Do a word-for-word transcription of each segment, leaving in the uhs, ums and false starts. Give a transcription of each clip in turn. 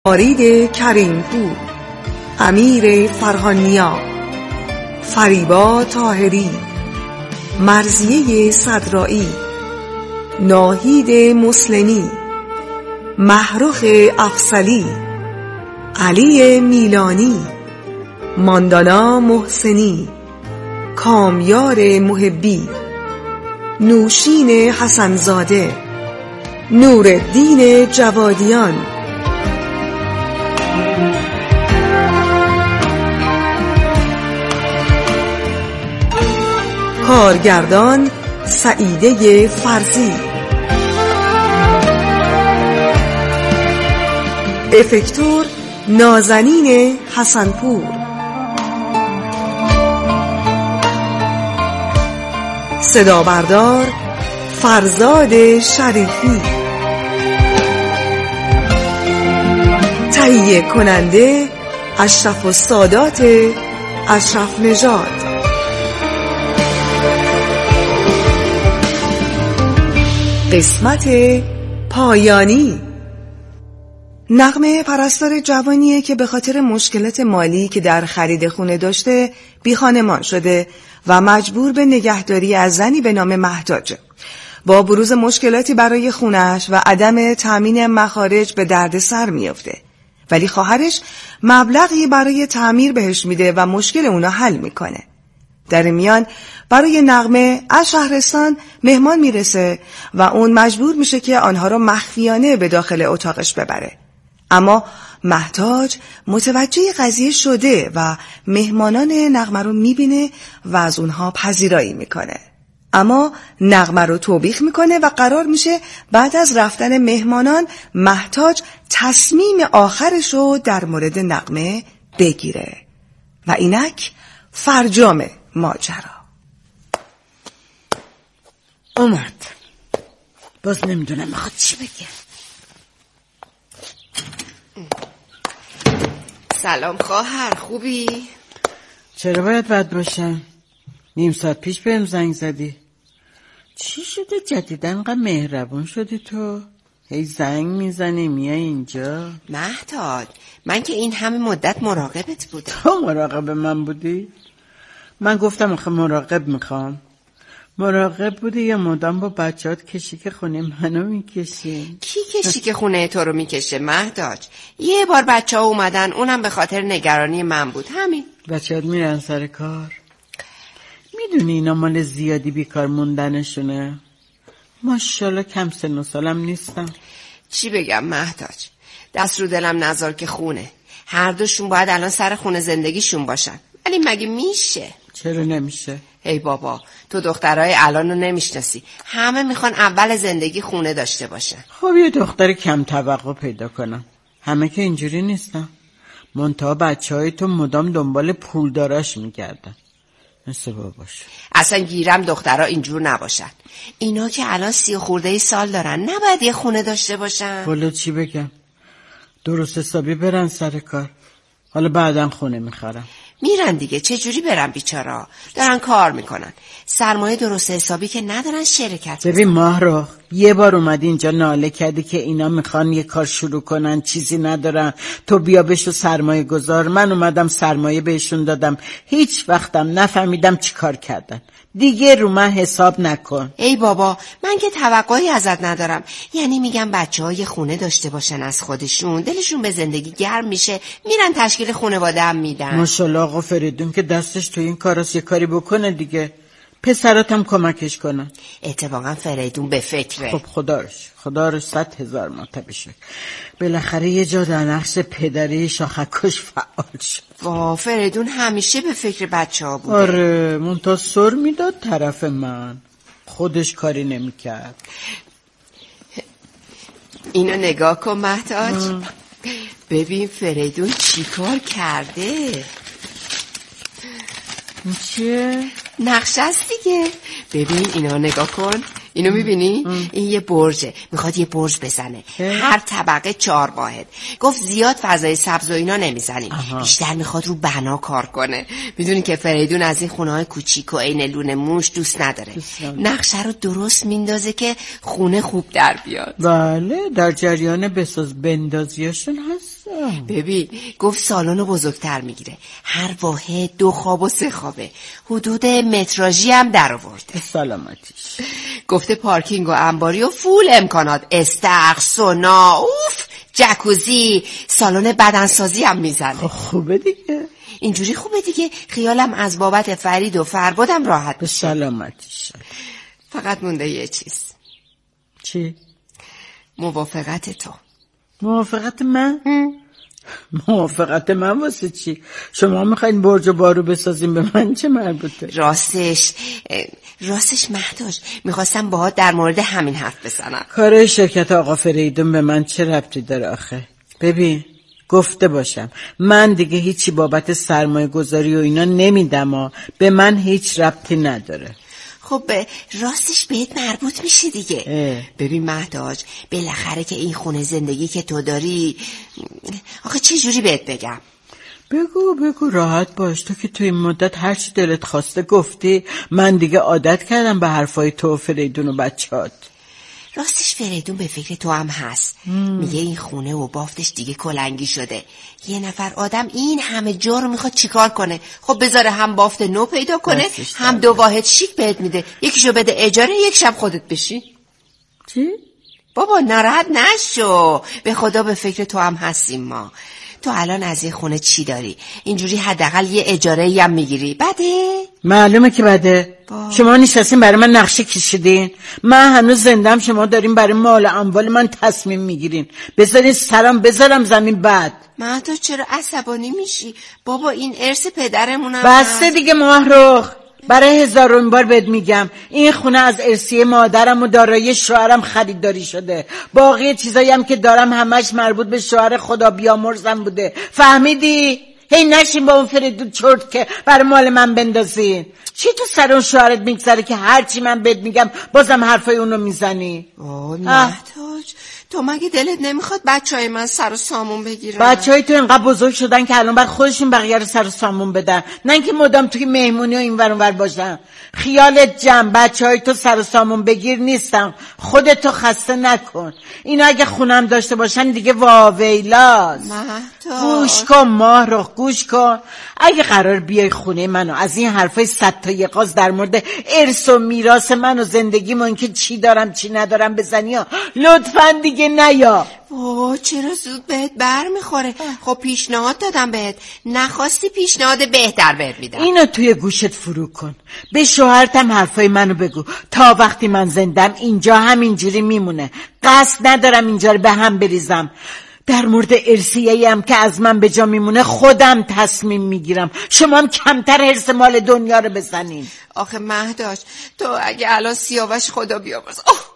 فرید کریمپور، امیر فرهانیا، فریبا طاهری، مرضیه صدرایی، ناهید مسلمی، محروخ افصلی، علی میلانی، ماندانا محسنی، کامیار محبی، نوشین حسنزاده، نورالدین جوادیان. کارگردان سعیده فرزی. افکتور نازنین حسنپور. صدا بردار فرزاد شریفی. تهیه کننده اشرف السادات اشرف نژاد. قسمت پایانی. نغمه پرستار جوانیه که به خاطر مشکلات مالی که در خرید خونه داشته بی خانمان شده و مجبور به نگهداری از زنی به نام مهتاجه. با بروز مشکلاتی برای خونش و عدم تأمین مخارج به درد سر میفته، ولی خواهرش مبلغی برای تعمیر بهش میده و مشکل اونا حل میکنه. در میان برای نغمه از شهرستان مهمان میرسه و اون مجبور میشه که آنها رو مخفیانه به داخل اتاقش ببره. اما مهتاج متوجه قضیه شده و مهمانان نغمه رو میبینه و از اونها پذیرایی میکنه. اما نغمه رو توبیخ میکنه و قرار میشه بعد از رفتن مهمانان مهتاج تصمیم آخرش رو در مورد نغمه بگیره. و اینک فرجام ماجرا. اومد. باز نمیدونم میخواد چی بگه. سلام خواهر، خوبی؟ چرا باید بد باشم؟ نیم ساعت پیش بهم زنگ زدی. چی شده جدیدن انقدر مهربون شدی تو؟ هی زنگ میزنی میای اینجا. مهتاج، من که این همه مدت مراقبت بودم. تو مراقب من بودی؟ من گفتم آخه مراقب میخوام. مراقب بودی یا مدام با بچه‌هات کشی که خونه منو میکشی؟ کی کشی که خونه تو رو میکشه مهتاج؟ یه بار بچه ها اومدن، اونم به خاطر نگرانی من بود، همین. بچه‌هات میرن سر کار؟ میدونی اینا مال زیادی بیکار موندنشونه؟ ماشاءالله کم سن و سالم نیستم. چی بگم مهتاج؟ دست رو دلم نذار که خونه. هر دوشون باید الان سر خونه زندگیشون باشن، ولی مگه میشه؟ چرا نمیشه؟ ای بابا، تو دخترای الان رو نمیشناسی. همه میخوان اول زندگی خونه داشته باشن. خب یه دختر کم توقع پیدا کنم. همه که اینجوری نیستن. منتها بچه های تو مدام دنبال پولداراش میگردن. مثل باباش. اصلا گیرم دخترها اینجور نباشن. اینا که الان سی خورده سال دارن، نباید یه خونه داشته باشن. والا چی بگم؟ درست حسابی برن سر کار. حالا بعدن خونه میخرم. میرن دیگه، چه جوری برن بیچارا؟ دارن کار میکنن، سرمایه درست حسابی که ندارن شرکت. ببین ماهرخ، یه بار اومدی اینجا ناله کردی که اینا میخوان یه کار شروع کنن، چیزی ندارن، تو بیا بشو سرمایه گذار. من اومدم سرمایه بهشون دادم، هیچ وقتم نفهمیدم چی کار کردن. دیگه رو من حساب نکن. ای بابا، من که توقعی ازت ندارم. یعنی میگم بچه های خونه داشته باشن از خودشون، دلشون به زندگی گرم میشه، میرن تشکیل خانواده هم میدن. ماشاءالله آقا فریدون که دستش تو این کاراست، یه کاری بکنه دیگه. پسراتم کمکش کنن. اتفاقا فریدون به فکره. خب خداش خداش صد هزار مرتبه شکر. بالاخره یه جا در نقش پدری شاخکش فعال شد. وا، فریدون همیشه به فکر بچه ها بوده. آره، منتها سر میداد طرف من، خودش کاری نمیکرد. اینو نگاه کن مهتاج. ببین فریدون چی کار کرده. این چیه؟ نقشه است دیگه. ببین اینا نگاه کن. اینو میبینی؟ این یه برجه، میخواد یه برج بزنه. هر طبقه چهار واحد. گفت زیاد فضای سبز و اینا نمیزنیم، بیشتر میخواد رو بنا کار کنه. میدونی که فریدون از این خونه های کوچیک و عین لونه موش دوست نداره. نقشه رو درست میندازه که خونه خوب در بیاد. بله، در جریان بساز بندازیاشون هست. ببین گفت سالن بزرگتر میگیره، هر واحد دو خواب و سه خوابه، حدود متراژی هم در آورده. سلامتیش. گفته پارکینگ و انباری و فول امکانات، استخر، سونا، اوف، جکوزی، سالن بدنسازی هم میزنه. خوبه دیگه. اینجوری خوبه دیگه. خیالم از بابت فرید و فربادم راحت به سلامتیش. فقط مونده یه چیز. چی؟ موافقت تو. موافقت من؟ موافقت من واسه چی؟ شما میخواین برج و بارو بسازیم، به من چه مربوطه؟ راستش راستش مهداش میخواستم باهات در مورد همین حرف بزنم. کار شرکت آقا فریدون به من چه ربطی داره آخه؟ ببین گفته باشم من دیگه هیچی بابت سرمایه گذاری و اینا نمیدم ها. به من هیچ ربطی نداره. خب راستش بهت مربوط میشه دیگه. اه. ببین مهداج بالاخره که این خونه زندگی که تو داری، آخه چه جوری بهت بگم؟ بگو بگو راحت باش. تو که تو این مدت هر چی دلت خواسته گفتی. من دیگه عادت کردم به حرفای تو و فریدون و بچه‌هات. راستش فریدون به فکر تو هم هست. مم. میگه این خونه و بافتش دیگه کلنگی شده. یه نفر آدم این همه جا رو میخواد چیکار کنه؟ خب بذاره هم بافت نو پیدا کنه، هم دو واحد شیک بهت میده. یکیشو بده اجاره، یک شب خودت بشی. چی؟ بابا ناراحت نشو، به خدا به فکر تو هم هستیم ما. تو الان از این خونه چی داری؟ اینجوری حداقل یه اجاره‌ای هم میگیری. بده؟ معلومه که بده. با. شما نشستین برای من نقشه کشیدین. من هنوز زندم، شما دارین برای مال اموال من تصمیم میگیرین. بذارین سرم بذارم زمین بعد. من تو چرا عصبانی میشی؟ بابا این ارث پدرمونم. بسته دیگه ماهرخ. برای هزارمین بار بهت میگم این خونه از ارثیه مادرم و دارایی شوهرم خریداری شده. باقی چیزایی هم که دارم همش مربوط به شوهر خدا بیامرزم بوده. فهمیدی؟ هی نشین با اون فریدون چرت که برای مال من بندازین. چی تو سر اون شوهرت میگذره که هرچی من بهت میگم بازم حرفای اونو میزنی؟ اوه مهداج تو مگه دلت نمیخواد بچهای من سر و سامون بگیرن؟ بچهای تو اینقدر بزرگ شدن که الان بعد خودشون بقیه رو سر و سامون بدن، نه اینکه مدام توی مهمونی و اینور اونور باشن. خیالت جمع، بچهای تو سر و سامون بگیر نیستن. خودتو خسته نکن. اینا اگه خونم داشته باشن دیگه واویلاست. گوش کن ماهرخ، گوش کن. اگه قرار بیای خونه منو از این حرفای صد تا یقاز در مورد ارث و میراث من و زندگیمون که چی دارم چی ندارم بزنی ها، لطفاً دیگه نیا. اوه چرا زود بهت بر میخوره؟ خب پیشنهاد دادم بهت، نخواستی پیشنهاد بهتر بهت میدم. اینو توی گوشت فرو کن. به شوهرتم حرفای منو بگو. تا وقتی من زندم اینجا همینجوری میمونه. قصد ندارم اینجا رو به هم بریزم. در مورد ارثیه‌ای هم که از من به جا میمونه خودم تصمیم میگیرم. شما هم کمتر حرص مال دنیا رو بزنین. آخه مهداش تو اگه الان سیاوش خدا بیامرز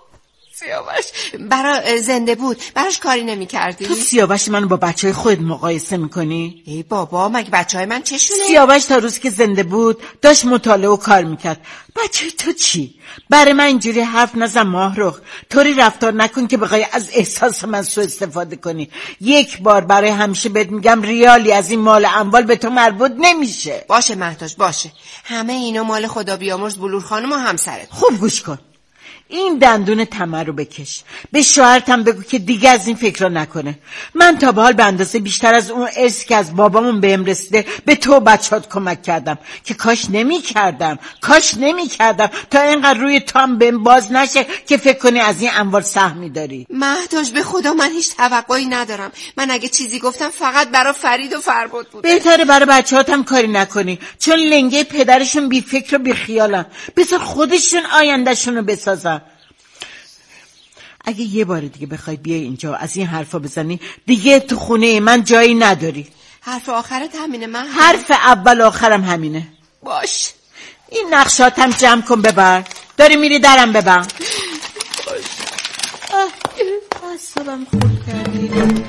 سیاوش برا زنده بود براش کاری نمی کردی؟ تو سیاوش منو با بچه های خود مقایسه میکنی؟ ای بابا مگه بچه های من چشونه؟ سیاوش تا روز که زنده بود داشت مطالعه و کار میکرد. بچه تو چی؟ برای من اینجوری حرف نزن ماهرخ. طوری رفتار نکن که بخوای از احساس من سوء استفاده کنی. یک بار برای همیشه بهت میگم ریالی از این مال اموال به تو مربوط نمیشه. باشه مهداش باشه، همه اینا مال خدا بیامرز بلور خانم و همسرت. خوب گوش کن. این دندون طمع رو بکش. به شوهرتم بگو که دیگه از این فکر رو نکنه. من تا به حال به اندازه بیشتر از اون ارثی که از بابامون بهم رسیده به تو بچه‌هات کمک کردم که کاش نمی کردم کاش نمی کردم تا اینقدر روی تام بهم باز نشه که فکر کنی از این اموال سهمی داری. مهداش به خدا من هیچ توقعی ندارم. من اگه چیزی گفتم فقط برای فرید و فرباد بوده. بهتره برای بچه‌هاتم کاری نکنی، چون لنگه پدرشون بی فکر و بی خیالن. بذار خودشون آیندهشون رو بسازن. اگه یه بار دیگه بخوای بیای اینجا از این حرفا بزنی دیگه تو خونه من جایی نداری. حرف آخرت همینه؟ من حرف اول آخرم همینه. باش. این نقشاتم جمع کن ببر. داری میری درم ببر. باش. اصابم خود کردی.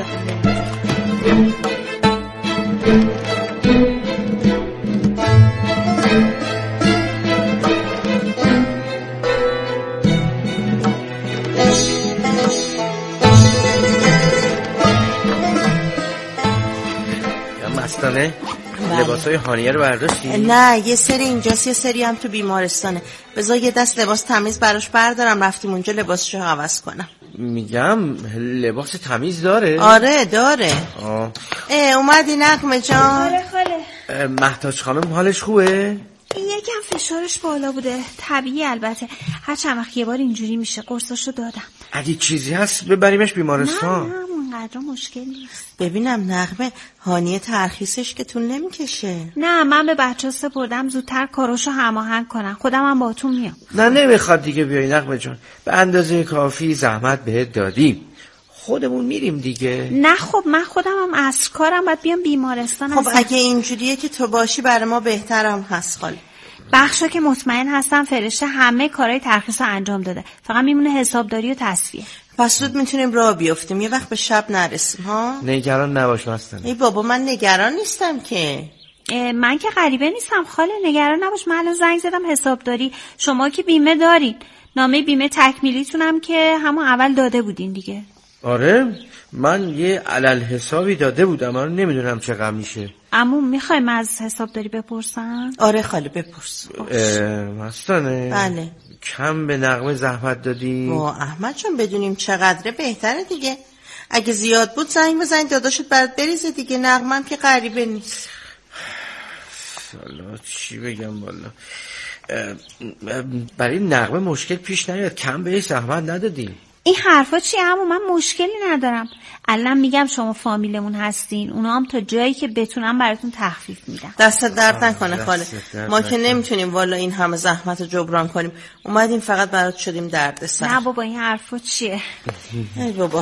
مستانه لباسای هانیه رو برداشتی؟ نه یه سری اینجاست یه سری هم تو بیمارستانه. بذار یه دست لباس تمیز براش بردارم رفتیم اونجا لباسشو عوض کنم. میگم لباس تمیز داره؟ آره داره. آه. اه اومدی نغمه جان؟ آره خاله. مهتاج خانم حالش خوبه؟ یکم فشارش بالا بوده، طبیعی البته. هر چند وقت یه بار اینجوری میشه. قرصاشو دادم. اگه چیزی هست ببریمش بیمارستان. نه نه اونقدر مشکل نیست. ببینم نغمه، هانیه ترخیصش که طول نمیکشه. نه من به بچه ها سپردم زودتر کاراشو هماهنگ کنن. خودم هم باتون میام. نه نمیخواد دیگه بیایی نغمه جان، به اندازه کافی زحمت بهت دادیم، خودمون میریم دیگه. نه خب من خودم هم عصر کارم، باید بیام بیمارستان. خب اگه اینجوریه که تو باشی برای ما بهترم هست خاله. بخشا که مطمئن هستم فرشته همه کارهای ترخیص رو انجام داده، فقط میمونه حسابداری و تصفیه. پس زود میتونیم راه بیافتیم، یه وقت به شب نرسیم ها. نگران نباش مستم. ای بابا من نگران نیستم که. من که غریبه نیستم خاله، نگران نباش. من الان زنگ زدم حسابداری، شما که بیمه دارین، نامه بیمه تکمیلیتونم که همون اول داده بودین دیگه. آره من یه علل حسابی داده بودم، الان نمیدونم چقدر میشه. عمو میخوایم از حسابداری بپرسن؟ آره خاله بپرس. مستانه بله. کم به نغمه زحمت دادی؟ با احمد چون بدونیم چقدره بهتره دیگه. اگه زیاد بود زنگ بزنید داداشت برات بریزه دیگه. نغمه که غریبه نیست. والا چی بگم والا، برای نغمه مشکل پیش نیاد، کم بهش زحمت ندادی. این حرفا چی عمو؟ من مشکلی ندارم. الان میگم شما فامیلمون هستین، اونا هم تا جایی که بتونم براتون تخفیف میدن. دست درد نکنه خاله، ما که نمیتونیم والا این همه زحمت رو جبران کنیم. اومدیم فقط برات شدیم درد سر. نه بابا این حرفا چیه؟ ای بابا.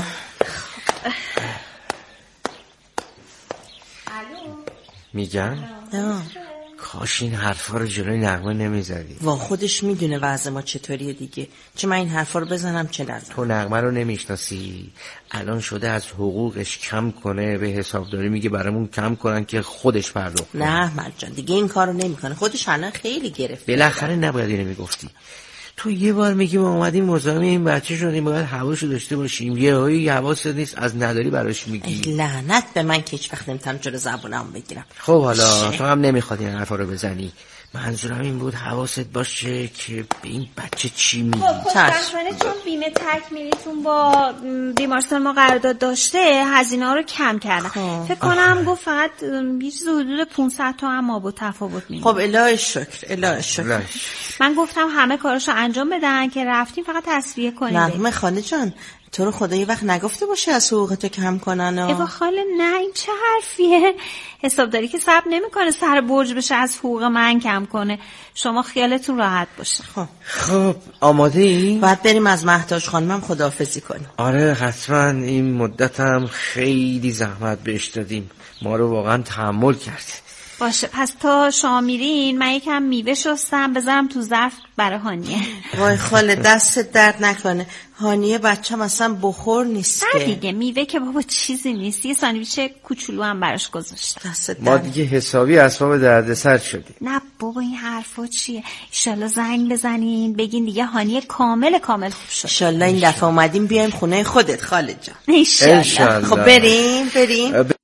میگن کاش این حرفا رو جلوی نغمه نمیزدی. وا خودش میدونه وضع ما چطوریه دیگه، چه من این حرفا رو بزنم چه نزنم. تو نغمه رو نمیشناسی، الان شده از حقوقش کم کنه، به حسابداری میگه برامون کم کنن که خودش پرداخت کنه. نه احمد جان دیگه این کارو نمیکنه، خودش الان خیلی گرفته. بالاخره نباید اینو میگفتی. تو یه بار میگی ما اومدیم مزاحم این بچه شدیم، باید حواسو داشته باشیم، یه هایی حواست نیست از نداری براش میگی. لعنت به من که هیچ وقت نمیتونم جلو زبونم بگیرم. خب حالا تو هم نمیخواد این حرفا رو بزنی، منظورم این بود حواست باشه که به این بچه چی میگی. خب خوشبختانه چون بیمه تکمیلیتون با بیمارستان ما قرارداد داشته، هزینه ها رو کم کردن. فکر کنم گفت فقط یه چیز حدود پانصد تا هم ما با تفاوت میمونه. خب الهی شکر الهی شکر. من گفتم همه کاراشو انجام بدن که رفتیم فقط تصفیه کنیم. نغمه خاله جان تو رو خدا یه وقت نگفته باشه از حقوقتو کم کنن. ایوا خاله نه این چه حرفیه؟ حسابداری که صبر نمیکنه سر برج بشه از حقوق من کم کنه. شما خیالتون راحت باشه. خب خب آماده ای؟ باید بریم از مهتاج خانمم خداحافظی کنیم. آره حتما، این مدت هم خیلی زحمت بهش دادیم، ما رو واقعا تحمل کرد. باشه پس تا شما میرین من یکم میوه شستم بذارم تو ظرف برای هانیه. وای خاله دستت درد نکنه، هانیه بچه‌م اصلا بخور نیست که دیگه میوه که بابا چیزی نیست، یه ساندویچ کوچولو هم براش گذاشتم. دستت ما دیگه حسابی اسباب دردسر شدیم. نه بابا این حرفا چیه؟ ایشالله زنگ بزنین بگین دیگه هانیه کامل کامل خوب شد. ایشالله این دفعه اومدیم بیایم خونه خودت خاله جان. ایشالله. خب بریم بریم. ب...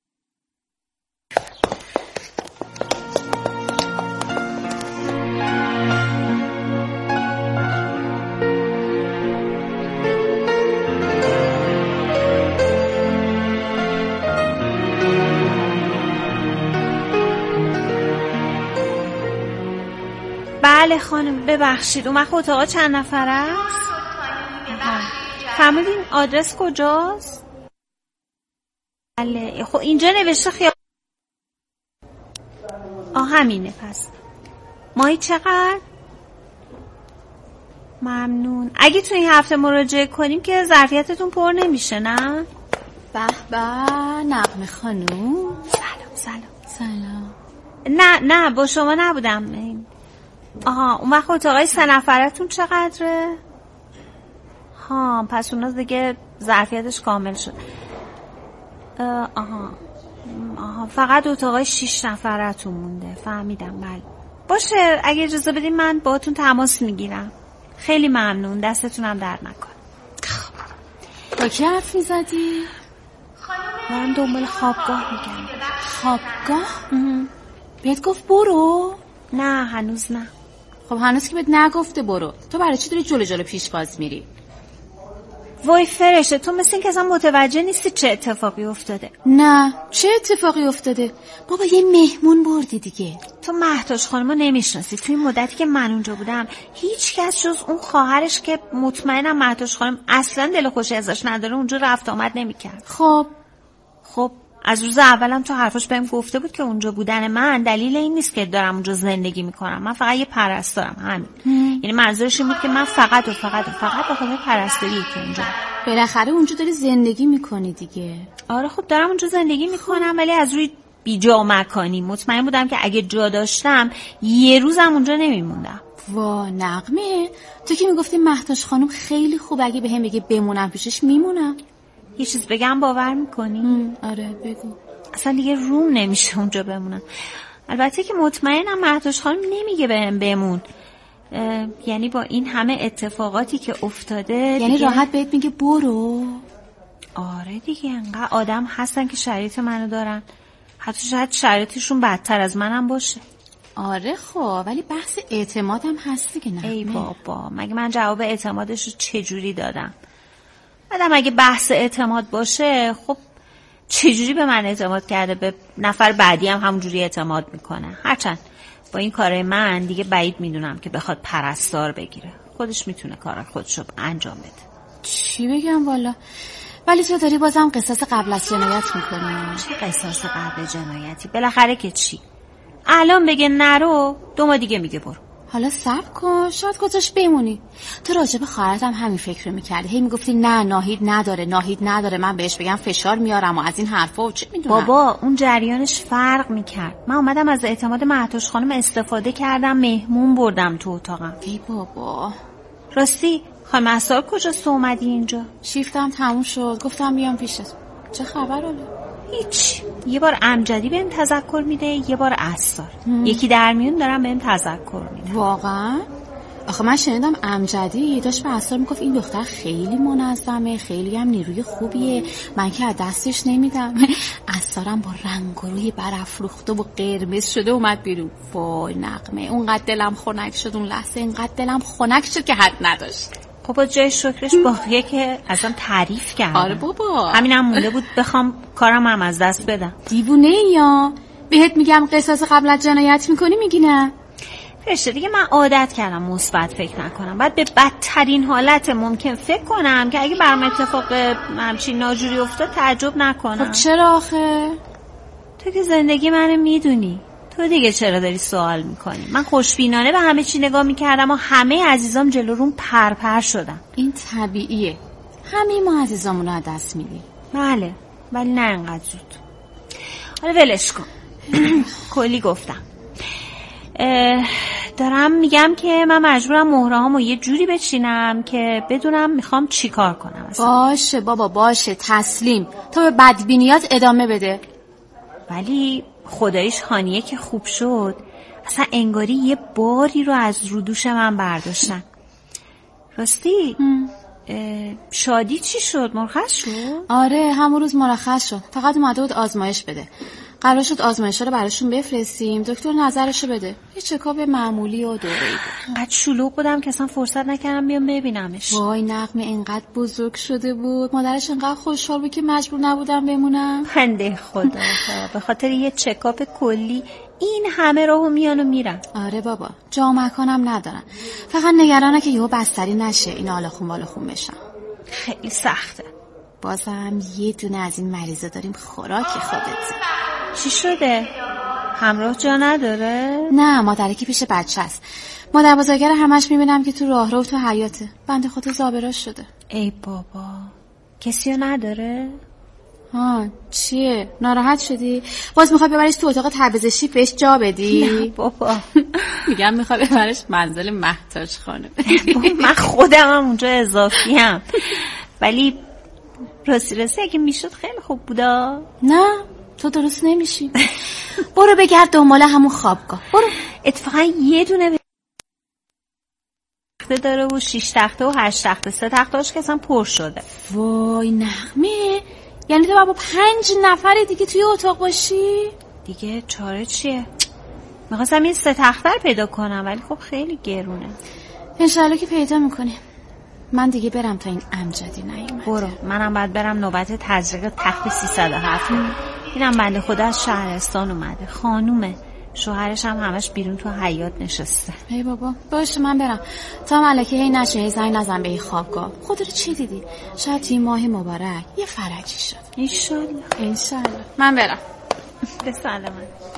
بله خانم ببخشید اون وقت اتاقا چند نفر است؟ فرمودین آدرس کجاست؟ بله خب اینجا نوشته خیال آه همینه. پس ماهی چقدر؟ ممنون. اگه تو این هفته مراجعه کنیم که ظرفیتتون پر نمیشه نه؟ به به نغمه خانوم. سلام سلام سلام. نه نه با شما نبودم. آها اون وقت اتاقای سه نفرتون چقدره؟ ها پس اونا دیگه ظرفیتش کامل شد. آها آها فقط اتاقای شیش نفرتون مونده. فهمیدم بله. باشه اگه اجازه بدین من باهاتون تماس میگیرم. خیلی ممنون دستتونم درد نکنه. با کی حرف میزدی؟ من دنبال خوابگاه میگم. خوابگاه؟ بهت گفت برو؟ نه هنوز نه. خب هنوز که بهت نگفته برو، تو برای چی داری جلو جلو پیش باز میری؟ وای فرشه، تو مثل این که اصلا متوجه نیستی چه اتفاقی افتاده. نه چه اتفاقی افتاده؟ بابا یه مهمون بردی دیگه. تو مهتاج خانمو نمیشناسی. تو این مدتی که من اونجا بودم هیچ کس جز اون خواهرش که مطمئنم مهتاج خانم اصلا دل خوشی ازش نداره اونجا رفت آمد نمیکرد. خب خب از روز اولم تو حرفاش بهم گفته بود که اونجا بودن من دلیل این نیست که دارم اونجا زندگی میکنم. من فقط یه پرستارم، همین. یعنی منظورش این بود که من فقط و فقط و فقط به خاطر پرستاری که اونجا. بالاخره اونجا داری زندگی میکنی دیگه. آره خب دارم اونجا زندگی میکنم، ولی از روی بیجا و مکانی. مطمئن بودم که اگه جا داشتم یه روزم اونجا نمیموندم. وا نغمه، تو که میگفتی مهتاج خانم خیلی خوب، اگه بهم بگه بمونم پیشش میمونم. یه چیز بگم باور میکنی؟ آره بگو. اصلا دیگه روم نمیشه اونجا بمونم. البته که مطمئنم مهتاج خانم نمیگه بهم بمون. یعنی با این همه اتفاقاتی که افتاده یعنی دیگه... راحت بهت میگه برو؟ آره دیگه، انقدر آدم هستن که شرایط منو دارن، حتی شاید شرایطشون بدتر از منم باشه. آره خب، ولی بحث اعتمادم هست دیگه. نه ای بابا، مگه من جواب اعتمادش رو چجوری دادم؟ بعدم اگه بحث اعتماد باشه، خب چجوری به من اعتماد کرده به نفر بعدی هم همونجوری اعتماد میکنه؟ هرچند با این کار من دیگه بعید میدونم که بخواد پرستار بگیره. خودش میتونه کار خودشو انجام بده. چی بگم والا، ولی تو داری بازم قصاص قبل از جنایت میکنی. چه قصاص قبل جنایتی؟ بالاخره که چی؟ الان بگه نرو، دو ماه دیگه میگه برو. حالا صبر کن، شاید گذاشت بمونی. تو راجب خواهرت هم همین فکر رو میکردی، هی میگفتی نه ناهید نداره ناهید نداره، من بهش بگم فشار میارم و از این حرفا و چه میدونم. بابا اون جریانش فرق میکرد. من اومدم از اعتماد مهتاج خانم استفاده کردم، مهمون بردم تو اتاقم. ای بابا راستی خانم اسرار کجاست اومدی اینجا؟ شیفتم تموم شد، گفتم بیام پیشت. چه خبر حالا؟ هیچ. یه بار امجدی بهم تذکر میده، یه بار اسرار. یکی در میون دارم بهم تذکر میده. واقعا؟ آخه من شنیدم امجدی داشت به اسرار میگفت این دختر خیلی منظمه، خیلی هم نیروی خوبیه، من که از دستش نمیدم. اسرارم با رنگ و روی برافروخته و قرمز شده اومد بیرون. وای نغمه، اونقدر دلم خنک شد اون لحظه، اینقدر دلم خنک شد که حد نداشت. خب جای شکرش باقیه که ازم تعریف کرد. آره بابا، همینم مونده بود بخوام کارم هم از دست بدم. دیوونه یا بهت میگم قصاص قبل از جنایت میکنی میگی نه؟ فرشته دیگه من عادت کردم مثبت فکر نکنم، بعد به بدترین حالت ممکن فکر کنم که اگه برام اتفاق همچین ناجوری افتاد تعجب نکنم. خب چرا آخه؟ تو که زندگی منو میدونی، تو دیگه چرا داری سوال میکنی؟ من خوشبینانه به همه چی نگاه میکردم و همه عزیزام جلو روم پرپر شدن. این طبیعیه، همه ما عزیزامون رو از دست میدیم. بله، ولی نه انقدر زود. حالا ولش کن. کلی گفتم. دارم میگم که من مجبورم مهرهامو یه جوری بچینم که بدونم میخوام چی کار کنم اصلا. باشه بابا باشه، تسلیم. تو به بدبینیات ادامه بده. ولی خداییش هانیه که خوب شد، اصلا انگاری یه باری رو از رو دوش من برداشتن. راستی شادی چی شد؟ مرخص شد؟ آره همون روز مرخص شد، فقط اومده بود آزمایش بده. قرار شد آزمایش رو براشون بفرستیم، دکتر نظرشو بده. یه چکاپ معمولی و دوره‌ای بود. انقدر شلوغ بودم که اصلا فرصت نکردم بیام ببینمش. وای نغمه اینقدر بزرگ شده بود، مادرش اینقدر خوشحال بود که مجبور نبودم بمونم. بنده خدا به خاطر یه چکاپ کلی این همه راهو میان و میرن. آره بابا، جا مکانم ندارن، فقط نگرانه که یهو بستری نشه این آلاخون بالاخون بشن. خیلی سخته. بازم یه دونه از این مریضه داریم، خوراک خودت. چی شده؟ همراه جا نداره؟ نه، مادرکی پیش بچه است. مادر بزرگه همش میبینم که تو راه رو تو حیاته. بنده خدا زابراش شده. ای بابا، کسی رو نداره؟ ها چیه؟ ناراحت شدی؟ باز میخوای ببریش تو اتاق تربیزشی بهش جا بدی؟ نه بابا. میگم میخوای ببریش منزل مهتاج خانم. من خودم هم اونجا اضافی هم. ولی راستی راستی اگه میشد خیلی خوب بودا. نه تو درست نمیشی. برو بگرد دنبال همون خوابگاه. برو. اتفاقا یه دونه تخته داره و شیش تخته و هشت تخته. سه تختهاش که اصلا پر شده. وای نغمه، یعنی تو با پنج نفر دیگه توی اتاق باشی؟ دیگه چاره چیه؟ میخواستم این سه تخته رو پیدا کنم ولی خب خیلی گرونه. انشالله که پیدا میکنیم. من دیگه برم تا این امجدی نیومده. برو، منم باید برم نوبت تزریق تخت سیصد و هفت. اینم بنده خدا از شهرستان اومده، خانومه، شوهرش هم همش بیرون تو حیاط نشسته. ای بابا باشه من برم تا ملکه هی نشه هی زنگ نزن به این خوابگاه. خدا رو چی دیدی؟ شاید توی ماه مبارک یه فرجی شد. انشالله انشالله. من برم. به سلامت.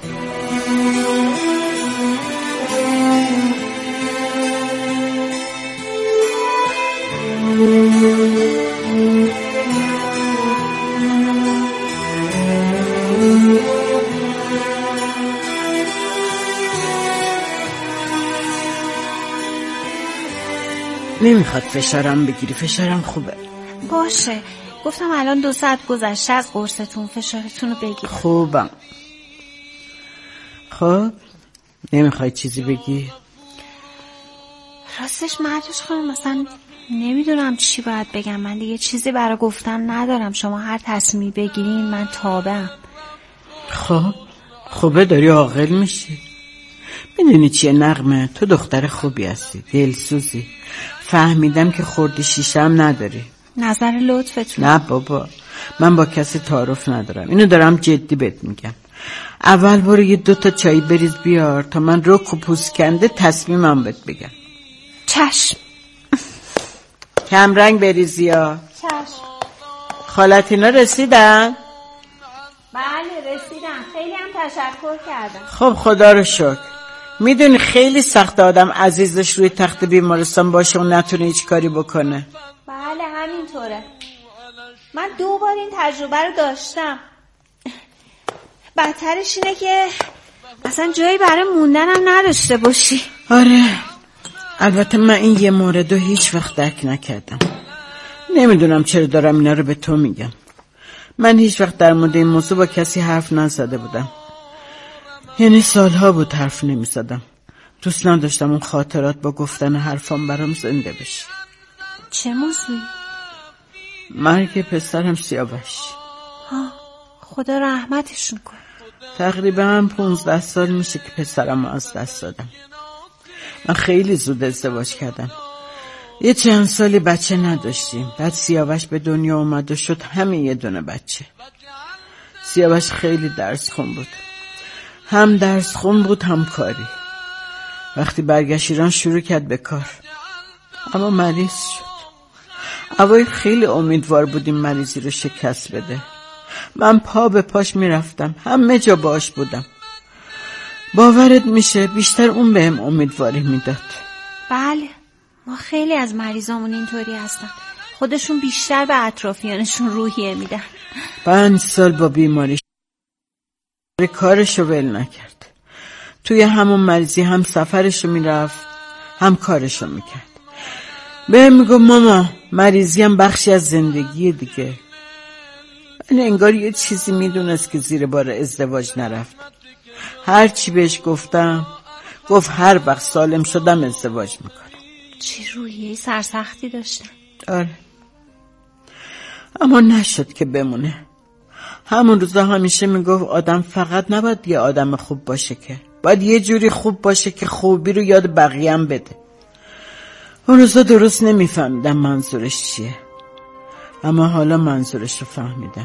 نمیخواد فشارم بگیری، فشارم خوبه. باشه، گفتم الان دو ساعت گذشته از قرصتون، فشارتون رو بگیر. خوبم. خب نمیخوای چیزی بگی؟ راستش مردوش خانم مثلا نمیدونم چی باید بگم. من دیگه چیزی برای گفتن ندارم. شما هر تصمیمی بگیرین من تابعم. خب خوبه، داری عاقل میشی. میدونی چیه نغمه، تو دختر خوبی هستی، دلسوزی. فهمیدم که خوردی شیشه هم نداری. نظر لطفتون. نه بابا، من با کسی تعارف ندارم، اینو دارم جدی بهت میگم. اول برو یه دوتا چای بریز بیار تا من رک و پوست کنده تصمیمم بهت بگم. چشم. کم رنگ بریزی ها. چشم. خالت اینا رسیدن؟ بله رسیدن، خیلی هم تشکر کردم. خب خدا رو شکر. میدونی خیلی سخت آدم عزیزش روی تخت بیمارستان باشه و نتونه هیچ کاری بکنه. بله همینطوره. من دو بار این تجربه رو داشتم. بدترش اینه که اصلا جایی برای موندنم نداشته باشی. آره، البته من این یه مورد رو هیچ وقت درک نکردم. نمیدونم چرا دارم اینا رو به تو میگم. من هیچ وقت در مورد این موضوع با کسی حرف نزده بودم. یعنی سالها بود حرف نمیزدم. دوست نداشتم اون خاطرات با گفتن حرفام برام زنده بشه. چه موضوعی؟ مرگ پسرم سیاوش. ها، خدا رحمتشون کن. تقریبا پونزده سال میشه که پسرم رو از دست دادم. من خیلی زود ازدواج کردم. یه چند سالی بچه نداشتیم. بعد سیاوش به دنیا اومد و شد همین یه دونه بچه. سیاوش خیلی درس خون بود. هم درس خون بود هم کاری. وقتی برگشت ایران شروع کرد به کار، اما مریض شد. اوایل خیلی امیدوار بودیم مریضی رو شکست بده. من پا به پاش میرفتم، همه جا باش بودم. باورت میشه بیشتر اون بهم امیدواری میداد. بله، ما خیلی از مریضامون اینطوری هستن، خودشون بیشتر به اطرافیانشون روحیه میدن. پنج سال با بیماری کارشو ول نکرد. توی همون مریضی هم سفرشو میرفت هم کارشو میکرد. بهم میگم ماما مریضی هم بخشی از زندگیه دیگه. ولی انگار یه چیزی میدونست که زیر بار ازدواج نرفت. هر چی بهش گفتم گفت هر وقت سالم شدم ازدواج میکنم. چی روحیه سرسختی داشتن. آره، اما نشد که بمونه. همون روزا همیشه میگفت آدم فقط نباید یه آدم خوب باشه، که باید یه جوری خوب باشه که خوبی رو یاد بقیه هم بده. اون روزا درست نمیفهمیدم منظورش چیه، اما حالا منظورش رو فهمیدم.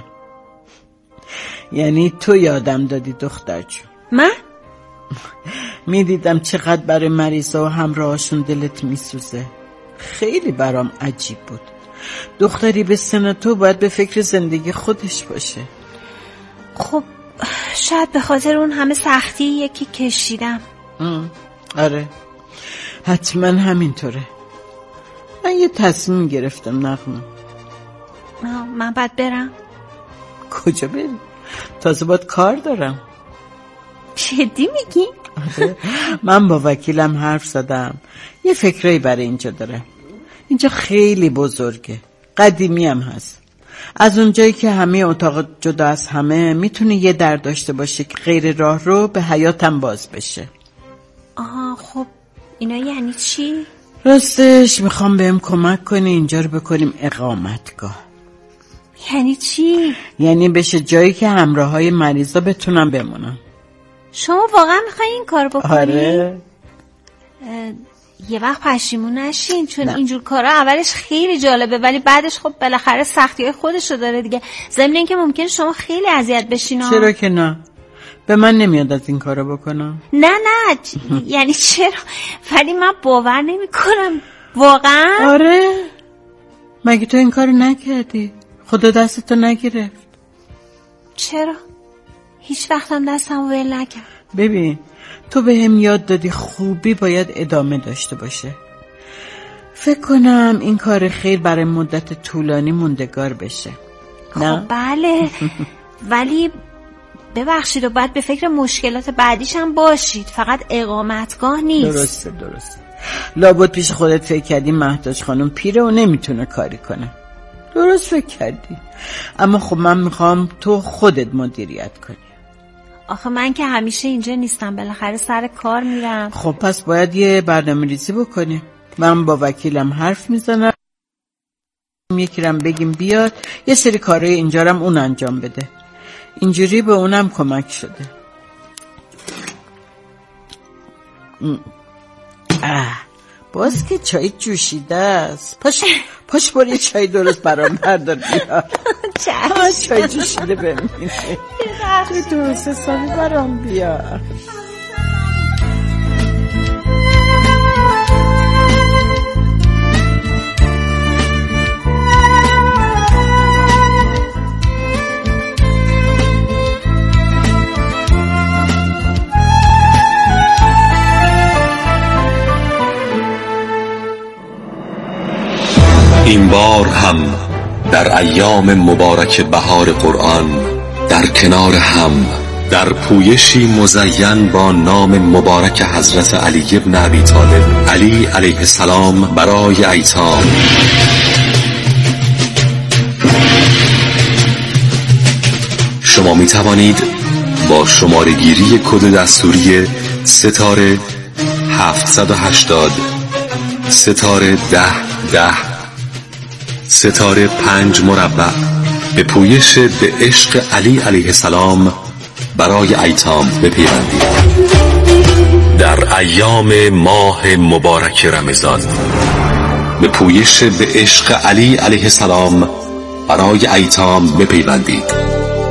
یعنی تو یادم دادی دختر جون. من؟ میدیدم چقدر برای مریضا و همراهاشون دلت میسوزه. خیلی برام عجیب بود. دختری به سن تو باید به فکر زندگی خودش باشه. خب شاید به خاطر اون همه سختی یکی کشیدم. آره حتما همینطوره. من یه تصمیم گرفتم نغمه. من باید برم. کجا بری؟ تازه باید کار دارم. جدی میگی؟ آره. من با وکیلم حرف زدم، یه فکرایی برای اینجا داره. اینجا خیلی بزرگه، قدیمی هم هست. از اونجایی که همه اتاق جدا از همه، میتونه یه در داشته باشه که غیر راه رو به حیاتم باز بشه. آها خب اینا یعنی چی؟ راستش میخوام بهم کمک کنی اینجا رو بکنیم اقامتگاه. یعنی چی؟ یعنی بشه جایی که همراه های مریضا بتونم بمونم. شما واقعا میخوایی این کار بکنی؟ آره. یه وقت پشیمون نشین، چون نه. اینجور کارا اولش خیلی جالبه ولی بعدش خب بالاخره سختی‌های خودش رو داره دیگه. ضمن اینکه ممکنه شما خیلی اذیت بشین. چرا که نه؟ به من نمیاد از این کارا بکنم. نه نه یعنی چرا؟ ولی من باور نمی‌کنم واقعا. آره مگه تو این کارو نکردی؟ خدا دستتو نگرفت؟ چرا؟ هیچ وقتم دستم ول نکرد. ببین تو به هم یاد دادی خوبی باید ادامه داشته باشه. فکر کنم این کار خیر برای مدت طولانی موندگار بشه. نه؟ خب بله ولی ببخشید و باید به فکر مشکلات بعدیش هم باشید، فقط اقامتگاه نیست. درسته درسته. لابد پیش خودت فکر کردی مهداج خانم پیره و نمیتونه کاری کنه. درست فکر کردی، اما خب من میخوام تو خودت مدیریت کنی. آخه من که همیشه اینجا نیستم، بالاخره سر کار میرم. خب پس باید یه برنامه ریزی بکنی. من با وکیلم حرف میزنم، یکیرم بگیم بیاد یه سری کارهای اینجارم اون انجام بده، اینجوری به اونم کمک شده. اه باز که چای جوشیده است. پاش پاش بار یه چای درست برام بردار بیا. چشم. چای جوشیده بمینه چای درست حسابی برام بیا. این بار هم در ایام مبارک بهار قرآن در کنار هم در پویشی مزین با نام مبارک حضرت علی ابن ابی طالب علی علیه السلام برای ایتام شما می توانید با شماره گیری کد دستوری ستاره هفتصد و هشتاد ستاره ده ده ستاره پنج مربع به پویش به عشق علی علیه السلام برای ایتام بپیوندید. در ایام ماه مبارک رمضان به پویش به عشق علی علیه السلام برای ایتام بپیوندید.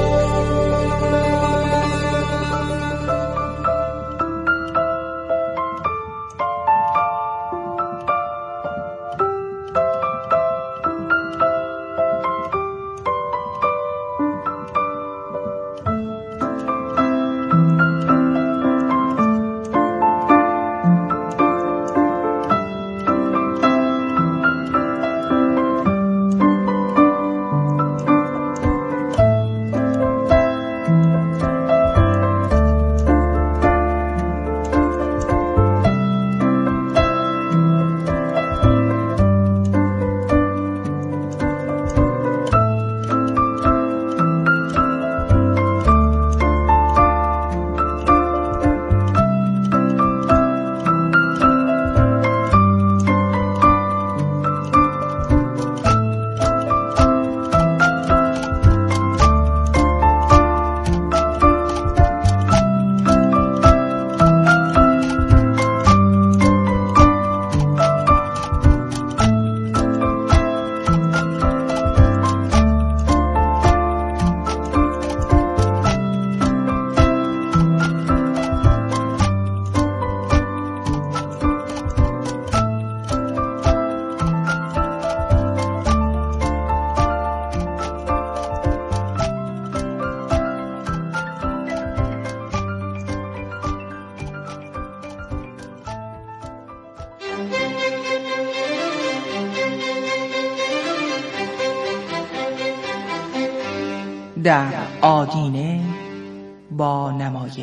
در آدینه با نمایش.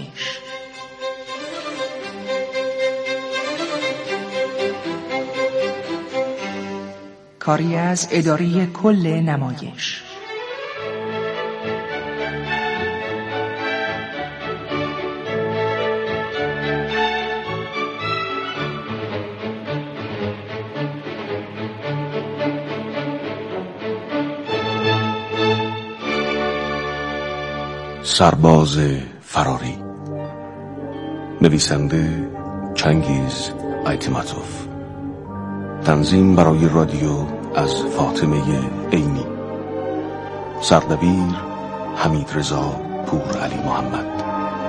کاری از اداره کل نمایش. سرباز فراری، نویسنده چنگیز ایتماتوف، تنظیم برای رادیو از فاطمه عینی. سردبیر حمید رضا پور علی محمد.